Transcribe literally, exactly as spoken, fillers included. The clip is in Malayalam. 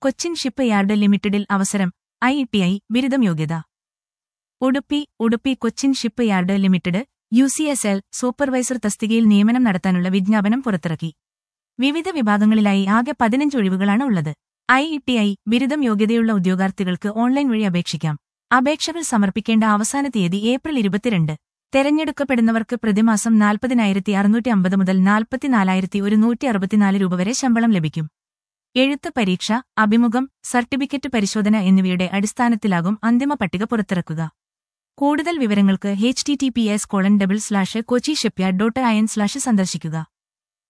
കൊച്ചിൻ ഷിപ്പ് യാർഡ് ലിമിറ്റഡിൽ അവസരം ഐ ടി ഐ ബിരുദം യോഗ്യത. Udupi Udupi Cochin shipyard limited U C S L supervisor തസ്തികയിൽ നിയമനം നടത്താനുള്ള വിജ്ഞാപനം പുറത്തിറക്കി. വിവിധ വിഭാഗങ്ങളിലായി ആകെ പതിനഞ്ച് ഒഴിവുകളാണ് ഉള്ളത്. ഐ ടി ഐ ബിരുദം യോഗ്യതയുള്ള ഉദ്യോഗാർത്ഥികൾക്ക് ഓൺലൈൻ വഴി അപേക്ഷിക്കാം. അപേക്ഷകൾ സമർപ്പിക്കേണ്ട അവസാന തീയതി ഏപ്രിൽ ഇരുപത്തിരണ്ട്. തെരഞ്ഞെടുക്കപ്പെടുന്നവർക്ക് പ്രതിമാസം നാൽപ്പതിനായിരത്തി അറുന്നൂറ്റി അമ്പത് മുതൽ നാൽപ്പത്തിനാലായിരത്തി ഒരുന്നൂറ്റി അറുപത്തിനാല് രൂപ വരെ ശമ്പളം ലഭിക്കും. എഴുത്ത് പരീക്ഷ, അഭിമുഖം, സർട്ടിഫിക്കറ്റ് പരിശോധന എന്നിവയുടെ അടിസ്ഥാനത്തിലാകും അന്തിമ പട്ടിക പുറത്തിറക്കുക. കൂടുതൽ വിവരങ്ങൾക്ക് H T T P S colon double slash Kochi shipyard dot I N slash സന്ദർശിക്കുക.